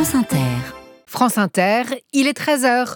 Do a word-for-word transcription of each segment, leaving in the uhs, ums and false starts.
France Inter. France Inter, il est treize heures.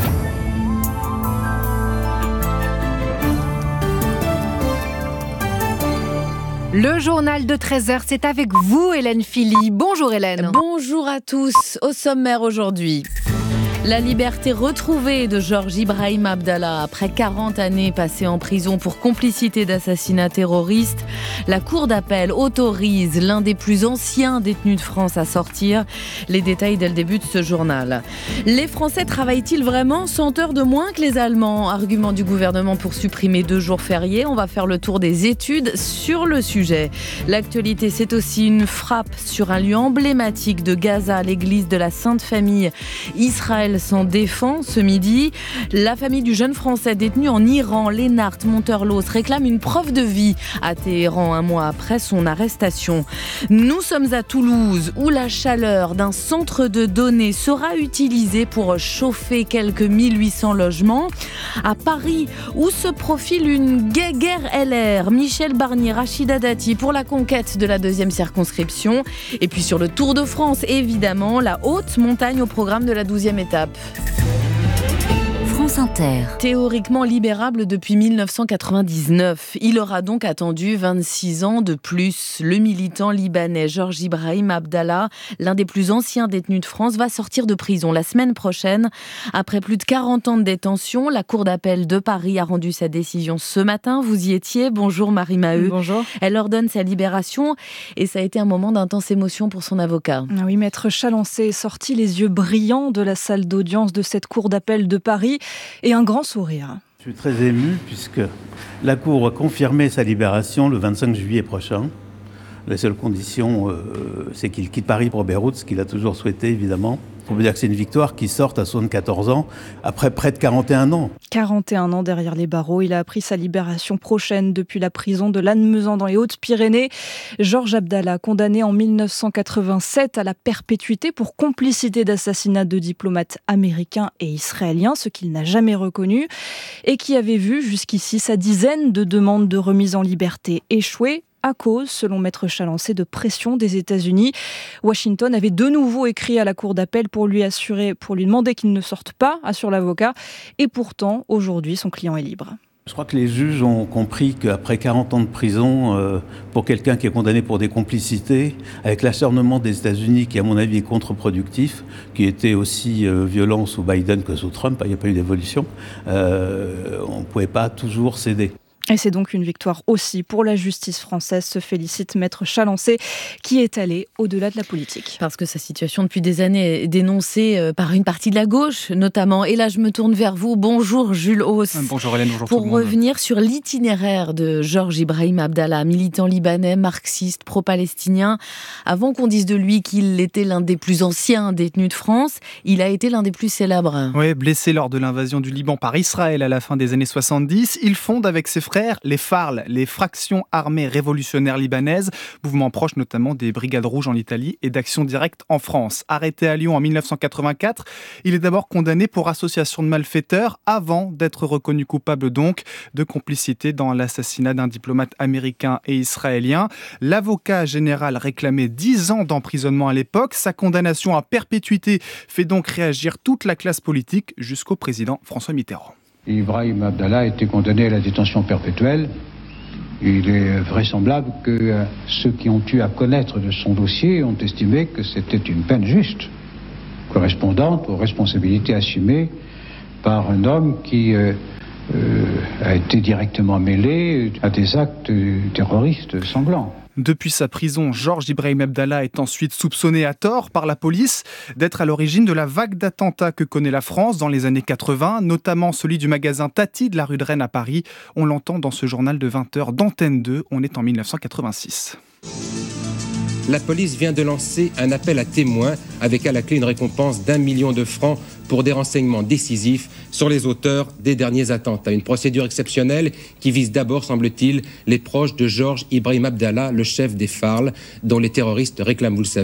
Le journal de treize heures, c'est avec vous, Hélène Philly. Bonjour Hélène. Bonjour à tous. Au sommaire aujourd'hui. La liberté retrouvée de Georges Ibrahim Abdallah après quarante années passées en prison pour complicité d'assassinat terroriste. La cour d'appel autorise l'un des plus anciens détenus de France à sortir. Les détails dès le début de ce journal. Les Français travaillent-ils vraiment cent heures de moins que les Allemands ? Argument du gouvernement pour supprimer deux jours fériés. On va faire le tour des études sur le sujet. L'actualité, c'est aussi une frappe sur un lieu emblématique de Gaza, l'église de la Sainte Famille. Israël s'en défend ce midi. La famille du jeune Français détenu en Iran, Lennart Monterlos, réclame une preuve de vie à Téhéran un mois après son arrestation. Nous sommes à Toulouse où la chaleur d'un centre de données sera utilisée pour chauffer quelques mille huit cents logements. À Paris où se profile une guerre L R. Michel Barnier, Rachida Dati pour la conquête de la deuxième circonscription. Et puis sur le Tour de France, évidemment, la haute montagne au programme de la douzième étape. France Inter. Théoriquement libérable depuis mille neuf cent quatre-vingt-dix-neuf, il aura donc attendu vingt-six ans de plus. Le militant libanais Georges Ibrahim Abdallah, l'un des plus anciens détenus de France, va sortir de prison la semaine prochaine. Après plus de quarante ans de détention, la Cour d'appel de Paris a rendu sa décision ce matin. Vous y étiez. Bonjour Marie Maheu. Bonjour. Elle ordonne sa libération et ça a été un moment d'intense émotion pour son avocat. Ah oui, Maître Chalancé est sorti les yeux brillants de la salle d'audience de cette Cour d'appel de Paris et un grand sourire. Je suis très ému puisque la Cour a confirmé sa libération le vingt-cinq juillet prochain. La seule condition, euh, c'est qu'il quitte Paris pour Beyrouth, ce qu'il a toujours souhaité évidemment. On peut dire que c'est une victoire qui sort à soixante-quatorze ans, après près de quarante et un ans. quarante et un ans derrière les barreaux, il a appris sa libération prochaine depuis la prison de Lannemezan dans les Hautes-Pyrénées. Georges Abdallah, condamné en mille neuf cent quatre-vingt-sept à la perpétuité pour complicité d'assassinat de diplomates américains et israéliens, ce qu'il n'a jamais reconnu, et qui avait vu jusqu'ici sa dizaine de demandes de remise en liberté échouer, à cause, selon Maître Chalancé, de pression des États-Unis. Washington avait de nouveau écrit à la Cour d'appel pour lui assurer, pour lui demander qu'il ne sorte pas, assure l'avocat. Et pourtant, aujourd'hui, son client est libre. Je crois que les juges ont compris qu'après quarante ans de prison, euh, pour quelqu'un qui est condamné pour des complicités, avec l'acharnement des États-Unis, qui à mon avis est contre-productif, qui était aussi euh, violent sous Biden que sous Trump, il n'y a pas eu d'évolution, euh, on ne pouvait pas toujours céder. Et c'est donc une victoire aussi pour la justice française, se félicite Maître Chalancé, qui est allé au-delà de la politique. Parce que sa situation depuis des années est dénoncée par une partie de la gauche, notamment. Et là, je me tourne vers vous. Bonjour Jules Hauss. Bonjour Hélène, bonjour Pour tout le monde. revenir sur l'itinéraire de Georges Ibrahim Abdallah, militant libanais, marxiste, pro-palestinien. Avant qu'on dise de lui qu'il était l'un des plus anciens détenus de France, il a été l'un des plus célèbres. Oui, blessé lors de l'invasion du Liban par Israël à la fin des années soixante-dix, il fonde avec ses frères les Farl, les fractions armées révolutionnaires libanaises, mouvement proche notamment des Brigades Rouges en Italie et d'Action Directe en France. Arrêté à Lyon en mille neuf cent quatre-vingt-quatre, il est d'abord condamné pour association de malfaiteurs avant d'être reconnu coupable donc de complicité dans l'assassinat d'un diplomate américain et israélien. L'avocat général réclamait dix ans d'emprisonnement à l'époque. Sa condamnation à perpétuité fait donc réagir toute la classe politique jusqu'au président François Mitterrand. Ibrahim Abdallah a été condamné à la détention perpétuelle. Il est vraisemblable que ceux qui ont eu à connaître de son dossier ont estimé que c'était une peine juste, correspondante aux responsabilités assumées par un homme qui euh, euh, a été directement mêlé à des actes terroristes sanglants. Depuis sa prison, Georges Ibrahim Abdallah est ensuite soupçonné à tort par la police d'être à l'origine de la vague d'attentats que connaît la France dans les années quatre-vingts, notamment celui du magasin Tati de la rue de Rennes à Paris. On l'entend dans ce journal de vingt heures d'Antenne deux, on est en mille neuf cent quatre-vingt-six. La police vient de lancer un appel à témoins avec à la clé une récompense d'un million de francs pour des renseignements décisifs sur les auteurs des derniers attentats. Une procédure exceptionnelle qui vise d'abord, semble-t-il, les proches de Georges Ibrahim Abdallah, le chef des Farl, dont les terroristes réclament, vous le savez,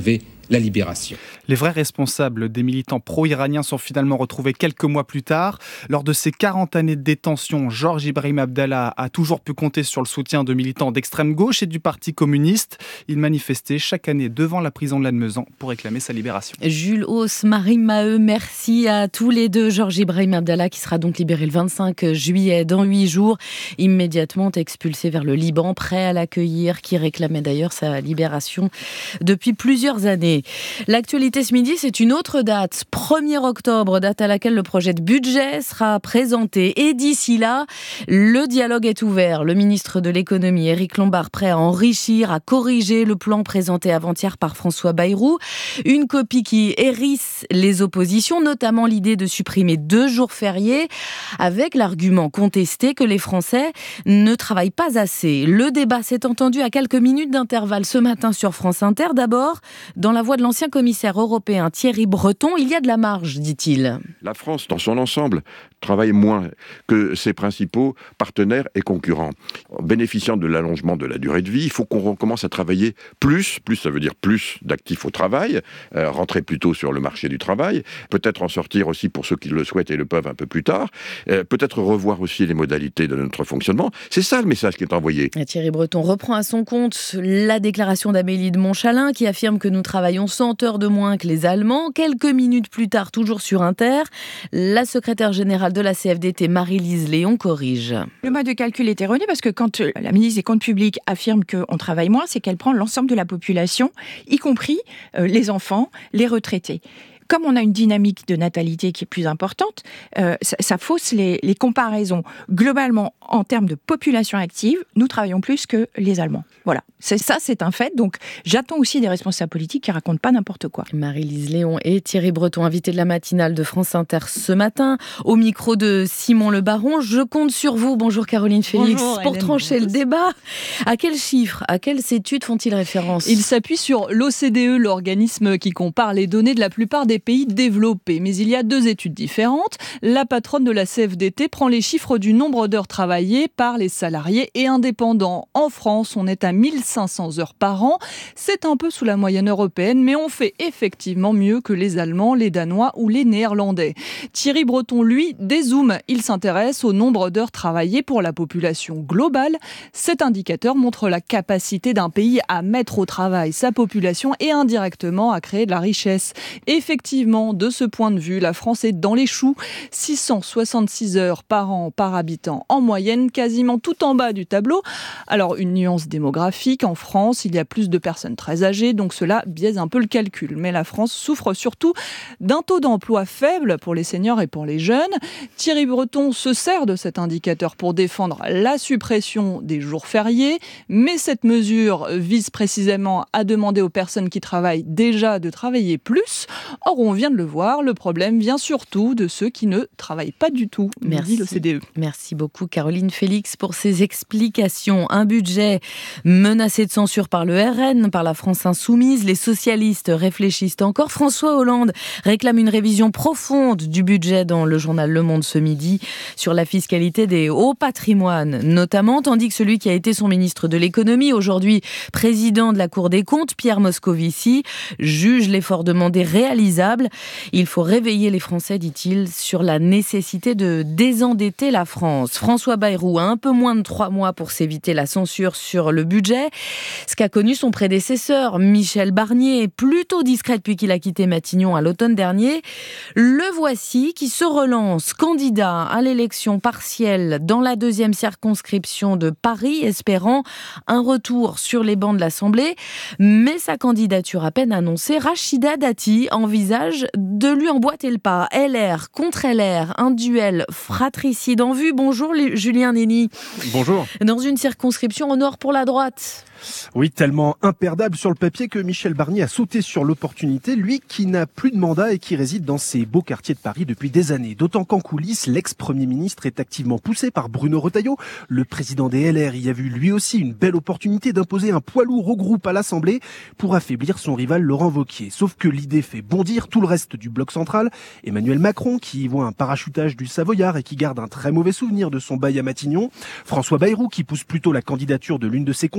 la libération. Les vrais responsables des militants pro-iraniens sont finalement retrouvés quelques mois plus tard. Lors de ces quarante années de détention, Georges Ibrahim Abdallah a toujours pu compter sur le soutien de militants d'extrême gauche et du Parti communiste. Il manifestait chaque année devant la prison de Lannemezan pour réclamer sa libération. Jules Hauss, Marie Maheu, merci à tous les deux. Georges Ibrahim Abdallah qui sera donc libéré le vingt-cinq juillet, dans huit jours, immédiatement expulsé vers le Liban, prêt à l'accueillir, qui réclamait d'ailleurs sa libération depuis plusieurs années. L'actualité ce midi, c'est une autre date, premier octobre, date à laquelle le projet de budget sera présenté. Et d'ici là, le dialogue est ouvert. Le ministre de l'économie, Éric Lombard, prêt à enrichir, à corriger le plan présenté avant-hier par François Bayrou. Une copie qui hérisse les oppositions, notamment l'idée de supprimer deux jours fériés, avec l'argument contesté que les Français ne travaillent pas assez. Le débat s'est entendu à quelques minutes d'intervalle ce matin sur France Inter. D'abord, dans la voix de l'ancien commissaire européen Thierry Breton, il y a de la marge, dit-il. La France, dans son ensemble, travaille moins que ses principaux partenaires et concurrents. En bénéficiant de l'allongement de la durée de vie, il faut qu'on recommence à travailler plus. Plus, ça veut dire plus d'actifs au travail, euh, rentrer plus tôt sur le marché du travail, peut-être en sortir aussi pour ceux qui le souhaitent et le peuvent un peu plus tard, euh, peut-être revoir aussi les modalités de notre fonctionnement. C'est ça le message qui est envoyé. Et Thierry Breton reprend à son compte la déclaration d'Amélie de Montchalin qui affirme que nous travaillons cent heures de moins que les Allemands. Quelques minutes plus tard, toujours sur Inter, la secrétaire générale de la C F D T, Marie-Lise Léon, corrige. Le mode de calcul est erroné parce que quand la ministre des Comptes publics affirme qu'on travaille moins, c'est qu'elle prend l'ensemble de la population, y compris euh, les enfants, les retraités. Comme on a une dynamique de natalité qui est plus importante, euh, ça, ça fausse les, les comparaisons. Globalement, en termes de population active, nous travaillons plus que les Allemands. Voilà, c'est, ça c'est un fait. Donc j'attends aussi des responsables politiques qui racontent pas n'importe quoi. Marie-Lise Léon et Thierry Breton, invités de la matinale de France Inter ce matin, au micro de Simon Le Baron. Je compte sur vous, bonjour Caroline Félix, bonjour, pour Hélène, trancher le débat. À quels chiffres, à quelles études font-ils référence ? Il s'appuie sur l'O C D E, l'organisme qui compare les données de la plupart des pays développés. Mais il y a deux études différentes. La patronne de la C F D T prend les chiffres du nombre d'heures travaillées par les salariés et indépendants. En France, on est à mille cinq cents heures par an. C'est un peu sous la moyenne européenne, mais on fait effectivement mieux que les Allemands, les Danois ou les Néerlandais. Thierry Breton, lui, dézoome. Il s'intéresse au nombre d'heures travaillées pour la population globale. Cet indicateur montre la capacité d'un pays à mettre au travail sa population et indirectement à créer de la richesse. Effectivement, de ce point de vue, la France est dans les choux. six cent soixante-six heures par an par habitant en moyenne, quasiment tout en bas du tableau. Alors, une nuance démographique, en France, il y a plus de personnes très âgées, donc cela biaise un peu le calcul. Mais la France souffre surtout d'un taux d'emploi faible pour les seniors et pour les jeunes. Thierry Breton se sert de cet indicateur pour défendre la suppression des jours fériés, mais cette mesure vise précisément à demander aux personnes qui travaillent déjà de travailler plus. Or, on vient de le voir, le problème vient surtout de ceux qui ne travaillent pas du tout, Merci. dit l'O C D E. Merci beaucoup Caroline Félix pour ces explications. Un budget menacé de censure par le R N, par la France insoumise. Les socialistes réfléchissent encore. François Hollande réclame une révision profonde du budget dans le journal Le Monde ce midi sur la fiscalité des hauts patrimoines notamment, tandis que celui qui a été son ministre de l'économie, aujourd'hui président de la Cour des comptes, Pierre Moscovici, juge l'effort demandé réalisable. Il faut réveiller les Français, dit-il, sur la nécessité de désendetter la France. François Bayrou a un peu moins de trois mois pour s'éviter la censure sur le budget, ce qu'a connu son prédécesseur, Michel Barnier, plutôt discret depuis qu'il a quitté Matignon à l'automne dernier. Le voici qui se relance, candidat à l'élection partielle dans la deuxième circonscription de Paris, espérant un retour sur les bancs de l'Assemblée. Mais sa candidature à peine annoncée, Rachida Dati envisage de lui emboîter le pas. L R contre L R, un duel fratricide en vue. Bonjour Julien Nény. Bonjour. Dans une circonscription au nord pour la droite. Oui, tellement imperdable sur le papier que Michel Barnier a sauté sur l'opportunité, lui qui n'a plus de mandat et qui réside dans ces beaux quartiers de Paris depuis des années. D'autant qu'en coulisses, l'ex-premier ministre est activement poussé par Bruno Retailleau. Le président des L R y a vu lui aussi une belle opportunité d'imposer un poids lourd au groupe à l'Assemblée pour affaiblir son rival Laurent Wauquiez. Sauf que l'idée fait bondir tout le reste du bloc central. Emmanuel Macron qui y voit un parachutage du Savoyard et qui garde un très mauvais souvenir de son bail à Matignon. François Bayrou qui pousse plutôt la candidature de l'une de ses conseillères,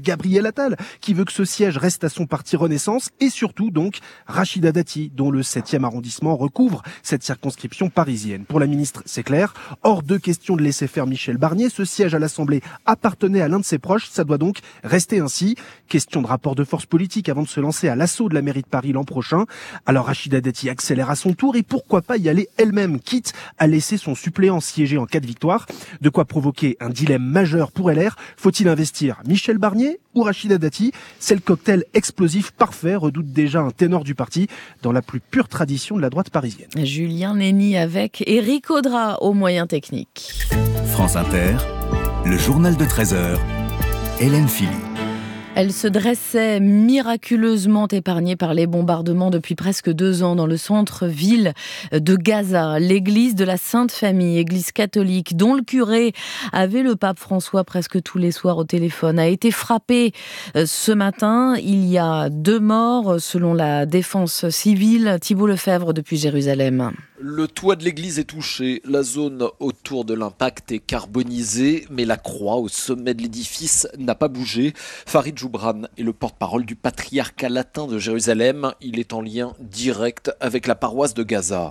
Gabriel Attal, qui veut que ce siège reste à son parti Renaissance, et surtout donc Rachida Dati, dont le septième arrondissement recouvre cette circonscription parisienne. Pour la ministre, c'est clair, hors de question de laisser faire Michel Barnier, ce siège à l'Assemblée appartenait à l'un de ses proches, ça doit donc rester ainsi. Question de rapport de force politique avant de se lancer à l'assaut de la mairie de Paris l'an prochain. Alors Rachida Dati accélère à son tour et pourquoi pas y aller elle-même, quitte à laisser son suppléant siéger en cas de victoire. De quoi provoquer un dilemme majeur pour L R. Faut-il investir Michel Barnier ou Rachida Dati? C'est le cocktail explosif parfait, redoute déjà un ténor du parti, dans la plus pure tradition de la droite parisienne. Julien Néni avec Éric Audra aux moyens techniques. France Inter, le journal de treize heures, Hélène Philly. Elle se dressait miraculeusement épargnée par les bombardements depuis presque deux ans dans le centre-ville de Gaza. L'église de la Sainte Famille, église catholique, dont le curé avait le pape François presque tous les soirs au téléphone, a été frappée ce matin. Il y a deux morts selon la défense civile. Thibault Lefebvre depuis Jérusalem. Le toit de l'église est touché, la zone autour de l'impact est carbonisée, mais la croix au sommet de l'édifice n'a pas bougé. Farid Joubran est le porte-parole du patriarcat latin de Jérusalem. Il est en lien direct avec la paroisse de Gaza.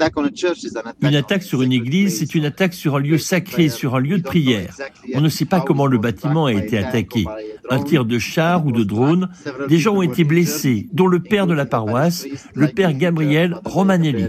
Une attaque sur une église, c'est une attaque sur un lieu sacré, sur un lieu de prière. On ne sait pas comment le bâtiment a été attaqué. Un tir de char ou de drone. Des gens ont été blessés, dont le père de la paroisse, le père Gabriel Romanelli.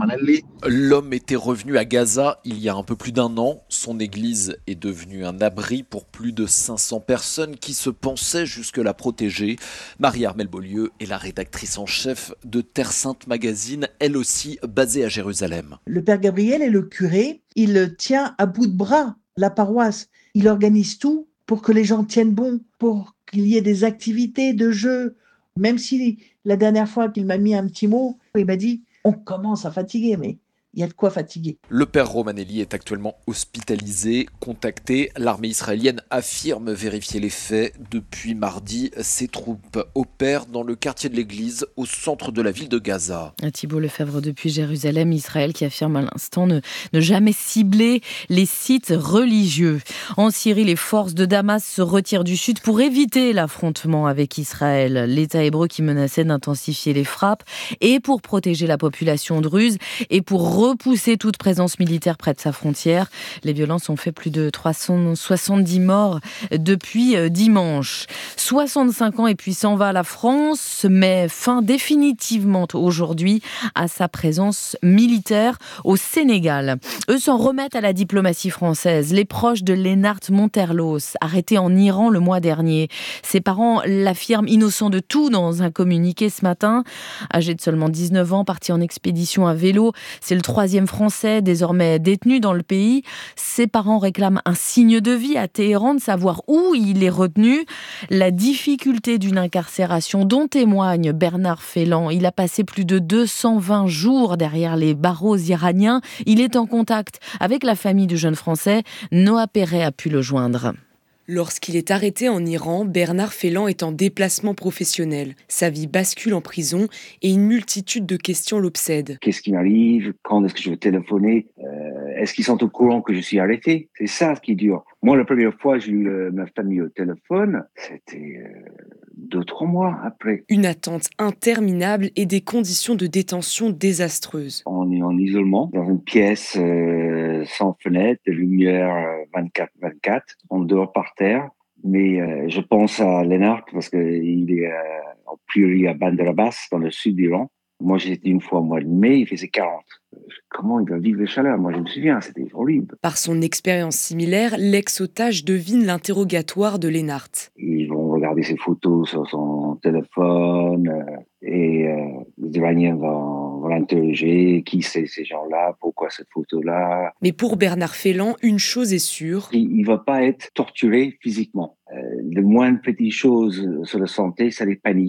L'homme était revenu à Gaza il y a un peu plus d'un an. Son église est devenue un abri pour plus de cinq cents personnes qui se pensaient jusque-là protégées. Marie-Armelle Beaulieu est la rédactrice en chef de Terre Sainte Magazine, elle aussi basée à Jérusalem. Le père Gabriel est le curé, il tient à bout de bras la paroisse. Il organise tout pour que les gens tiennent bon, pour qu'il y ait des activités de jeu. Même si la dernière fois qu'il m'a mis un petit mot, il m'a dit « on commence à fatiguer, mais il y a de quoi fatiguer ». Le père Romanelli est actuellement hospitalisé, contacté. L'armée israélienne affirme vérifier les faits. Depuis mardi, ses troupes opèrent dans le quartier de l'église, au centre de la ville de Gaza. Thibault Lefebvre depuis Jérusalem, Israël qui affirme à l'instant ne, ne jamais cibler les sites religieux. En Syrie, les forces de Damas se retirent du sud pour éviter l'affrontement avec Israël. L'État hébreu qui menaçait d'intensifier les frappes et pour protéger la population druze et pour repousser toute présence militaire près de sa frontière. Les violences ont fait plus de trois cent soixante-dix morts depuis dimanche. soixante-cinq ans et puis s'en va. La France met fin définitivement aujourd'hui à sa présence militaire au Sénégal. Eux s'en remettent à la diplomatie française. Les proches de Lennart Monterlos, arrêté en Iran le mois dernier. Ses parents l'affirment innocent de tout dans un communiqué ce matin. Âgé de seulement dix-neuf ans, parti en expédition à vélo, c'est le troisième Français désormais détenu dans le pays. Ses parents réclament un signe de vie à Téhéran, de savoir où il est retenu. La difficulté d'une incarcération dont témoigne Bernard Félan. Il a passé plus de deux cent vingt jours derrière les barreaux iraniens. Il est en contact avec la famille du jeune Français. Noah Perret a pu le joindre. Lorsqu'il est arrêté en Iran, Bernard Félan est en déplacement professionnel. Sa vie bascule en prison et une multitude de questions l'obsèdent. Qu'est-ce qui m'arrive? Quand est-ce que je vais téléphoner? euh, Est-ce qu'ils sont au courant que je suis arrêté? C'est ça qui est dur. Moi, la première fois, j'ai eu euh, ma famille au téléphone. C'était euh, deux, trois mois après. Une attente interminable et des conditions de détention désastreuses. On est en isolement, dans une pièce euh, sans fenêtre, de lumière vingt-quatre vingt-quatre. On dort par terre. Mais euh, je pense à Lennart parce qu'il est euh, en priori à Bandar Abbas, dans le sud d'Iran. Moi, j'étais une fois au mois de mai, il faisait quarante. Comment il va vivre les chaleurs? Moi, je me souviens, c'était horrible. Par son expérience similaire, l'ex-otage devine l'interrogatoire de Lennart. Ils vont regarder ses photos sur son téléphone euh, et euh, les Iraniens vont, vont l'interroger. Qui c'est ces gens-là? Pourquoi cette photo-là? Mais pour Bernard Félan, une chose est sûre. Il ne va pas être torturé physiquement. Euh, le moindre petite chose sur la santé, ça les panique.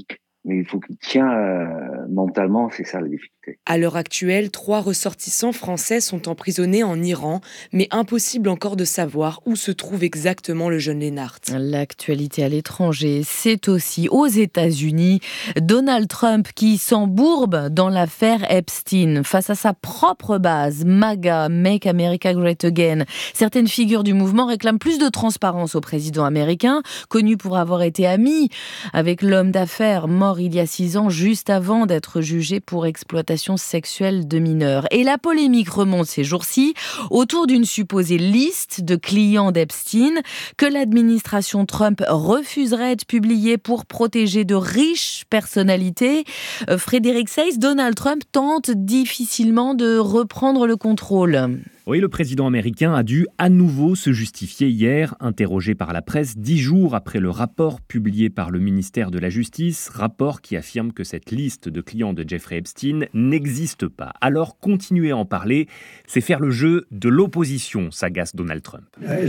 mais il faut qu'il tient euh, mentalement, c'est ça la difficulté. À l'heure actuelle, trois ressortissants français sont emprisonnés en Iran, mais impossible encore de savoir où se trouve exactement le jeune Lennart. L'actualité à l'étranger, c'est aussi aux États-Unis. Donald Trump qui s'embourbe dans l'affaire Epstein face à sa propre base, MAGA, Make America Great Again. Certaines figures du mouvement réclament plus de transparence au président américain, connu pour avoir été ami avec l'homme d'affaires mort il y a six ans, juste avant d'être jugé pour exploitation sexuelle de mineurs. Et la polémique remonte ces jours-ci autour d'une supposée liste de clients d'Epstein que l'administration Trump refuserait de publier pour protéger de riches personnalités. Frédéric Seyss, Donald Trump tente difficilement de reprendre le contrôle. Oui, le président américain a dû à nouveau se justifier hier, interrogé par la presse dix jours après le rapport publié par le ministère de la Justice, rapport qui affirme que cette liste de clients de Jeffrey Epstein n'existe pas. Alors, continuer à en parler, c'est faire le jeu de l'opposition, s'agace Donald Trump.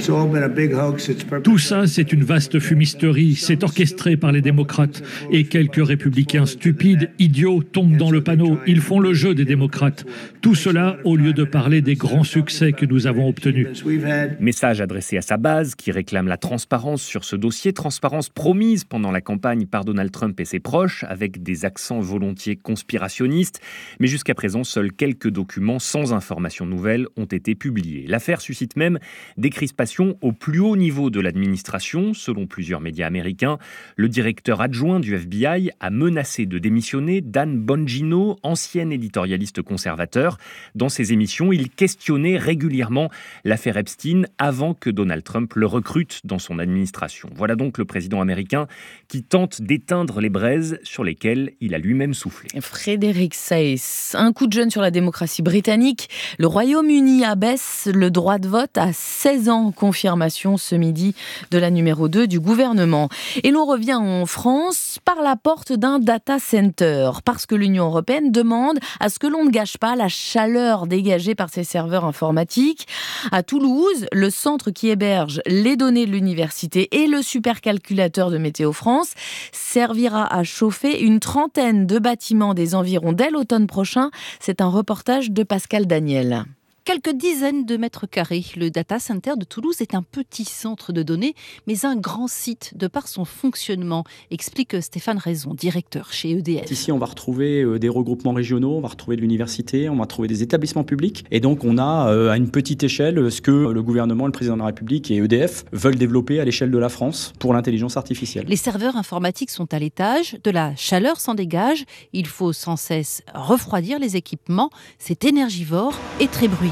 Tout ça, c'est une vaste fumisterie, c'est orchestré par les démocrates. Et quelques républicains stupides, idiots, tombent dans le panneau. Ils font le jeu des démocrates. Tout cela au lieu de parler des grands succès que nous avons obtenu. Message adressé à sa base qui réclame la transparence sur ce dossier, transparence promise pendant la campagne par Donald Trump et ses proches, avec des accents volontiers conspirationnistes. Mais jusqu'à présent, seuls quelques documents sans information nouvelle ont été publiés. L'affaire suscite même des crispations au plus haut niveau de l'administration. Selon plusieurs médias américains, le directeur adjoint du F B I a menacé de démissionner. Dan Bongino, ancien éditorialiste conservateur, dans ses émissions, il questionnait régulièrement l'affaire Epstein avant que Donald Trump le recrute dans son administration. Voilà donc le président américain qui tente d'éteindre les braises sur lesquelles il a lui-même soufflé. Frédéric Seyss, un coup de jeune sur la démocratie britannique. Le Royaume-Uni abaisse le droit de vote à seize ans. Confirmation ce midi de la numéro deux du gouvernement. Et l'on revient en France par la porte d'un data center, parce que l'Union européenne demande à ce que l'on ne gâche pas la chaleur dégagée par ses serveurs informatiques. À Toulouse, le centre qui héberge les données de l'université et le supercalculateur de Météo France servira à chauffer une trentaine de bâtiments des environs dès l'automne prochain. C'est un reportage de Pascal Daniel. Quelques dizaines de mètres carrés, le data center de Toulouse est un petit centre de données, mais un grand site de par son fonctionnement, explique Stéphane Raison, directeur chez E D F. Ici, on va retrouver des regroupements régionaux, on va retrouver de l'université, on va trouver des établissements publics. Et donc, on a à une petite échelle ce que le gouvernement, le président de la République et E D F veulent développer à l'échelle de la France pour l'intelligence artificielle. Les serveurs informatiques sont à l'étage, de la chaleur s'en dégage, il faut sans cesse refroidir les équipements, c'est énergivore et très bruyant.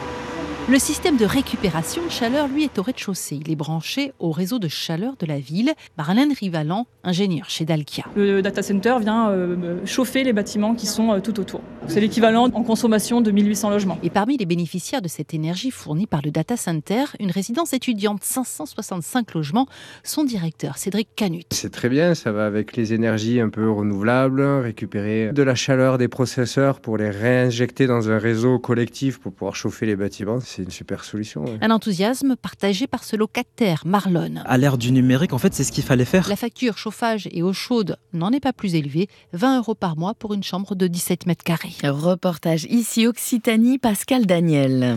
Le système de récupération de chaleur, lui, est au rez-de-chaussée. Il est branché au réseau de chaleur de la ville. Marlène Rivalan, ingénieure chez Dalkia. Le data center vient euh, chauffer les bâtiments qui sont euh, tout autour. C'est l'équivalent en consommation de mille huit cents logements. Et parmi les bénéficiaires de cette énergie fournie par le data center, une résidence étudiante, cinq cent soixante-cinq logements. Son directeur, Cédric Canut. C'est très bien, ça va avec les énergies un peu renouvelables, récupérer de la chaleur des processeurs pour les réinjecter dans un réseau collectif pour pouvoir chauffer les bâtiments. C'est une super solution. Ouais. Un enthousiasme partagé par ce locataire, Marlon. À l'ère du numérique, en fait, c'est ce qu'il fallait faire. La facture chauffage et eau chaude n'en est pas plus élevée, vingt euros par mois pour une chambre de dix-sept mètres carrés. Reportage ici Occitanie, Pascal Daniel.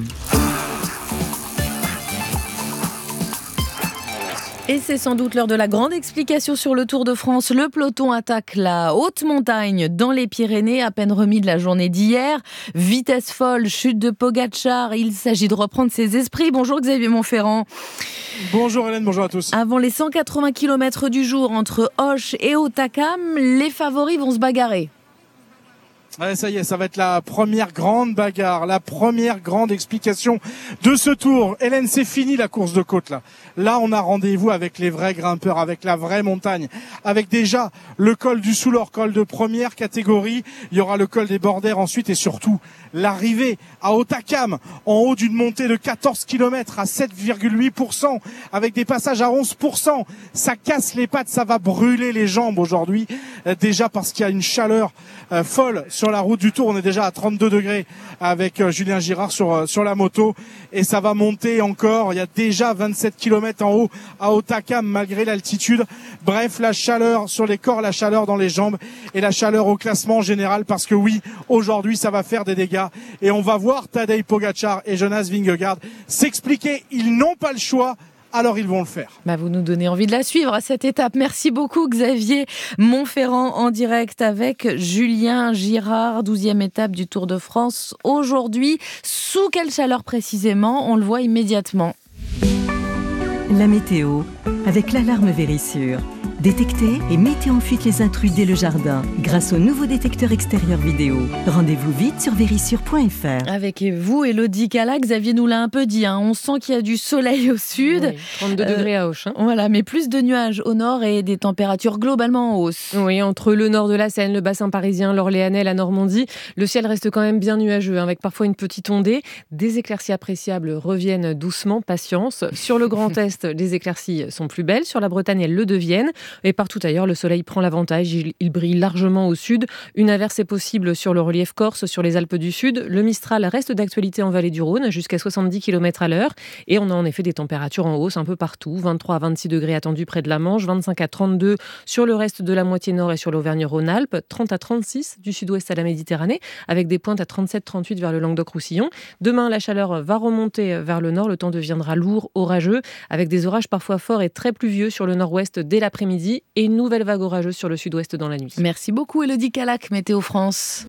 Et c'est sans doute l'heure de la grande explication sur le Tour de France. Le peloton attaque la haute montagne dans les Pyrénées, à peine remis de la journée d'hier. Vitesse folle, chute de Pogačar. Il s'agit de reprendre ses esprits. Bonjour Xavier Montferrand. Bonjour Hélène, bonjour à tous. Avant les cent quatre-vingts kilomètres du jour entre Auch et Hautacam, les favoris vont se bagarrer. Ouais, ça y est, ça va être la première grande bagarre, la première grande explication de ce tour. Hélène, c'est fini la course de côte là. Là, on a rendez-vous avec les vrais grimpeurs, avec la vraie montagne, avec déjà le col du Soulor, col de première catégorie. Il y aura le col des Bordères ensuite et surtout l'arrivée à Hautacam en haut d'une montée de quatorze kilomètres à sept virgule huit pour cent avec des passages à onze pour cent. Ça casse les pattes, ça va brûler les jambes aujourd'hui. Euh, déjà parce qu'il y a une chaleur euh, folle sur sur la route du Tour. On est déjà à trente-deux degrés avec euh, Julien Girard sur, euh, sur la moto. Et ça va monter encore. Il y a déjà vingt-sept kilomètres en haut à Otakam malgré l'altitude. Bref, la chaleur sur les corps, la chaleur dans les jambes et la chaleur au classement en général. Parce que oui, aujourd'hui, ça va faire des dégâts. Et on va voir Tadej Pogacar et Jonas Vingegaard s'expliquer. Ils n'ont pas le choix. Alors ils vont le faire. Bah vous nous donnez envie de la suivre à cette étape. Merci beaucoup Xavier Montferrand en direct avec Julien Girard, douzième étape du Tour de France. Aujourd'hui, sous quelle chaleur précisément? On le voit immédiatement. La météo avec l'alarme Vérissure. Détectez et mettez en fuite les intrus dès le jardin grâce au nouveau détecteur extérieur vidéo. Rendez-vous vite sur vérissure point f r. Avec vous, Élodie Cala, Xavier nous l'a un peu dit, hein, on sent qu'il y a du soleil au sud. Oui, trente-deux euh, degrés à Auch. Hein. Voilà, mais plus de nuages au nord et des températures globalement en hausse. Oui, entre le nord de la Seine, le bassin parisien, l'Orléanais, la Normandie, le ciel reste quand même bien nuageux, hein, avec parfois une petite ondée. Des éclaircies appréciables reviennent doucement, patience. Sur le Grand Est, les éclaircies sont plus belles. Sur la Bretagne, elles le deviennent. Et partout ailleurs, le soleil prend l'avantage. Il, il brille largement au sud. Une averse est possible sur le relief corse, sur les Alpes du Sud. Le Mistral reste d'actualité en vallée du Rhône, jusqu'à soixante-dix kilomètres à l'heure. Et on a en effet des températures en hausse un peu partout. vingt-trois à vingt-six degrés attendus près de la Manche, vingt-cinq à trente-deux sur le reste de la moitié nord et sur l'Auvergne-Rhône-Alpes, trente à trente-six du sud-ouest à la Méditerranée, avec des pointes à trente-sept à trente-huit vers le Languedoc-Roussillon. Demain, la chaleur va remonter vers le nord. Le temps deviendra lourd, orageux, avec des orages parfois forts et très pluvieux sur le nord-ouest dès l'après-midi et une nouvelle vague orageuse sur le sud-ouest dans la nuit. Merci beaucoup Élodie Calac, Météo France.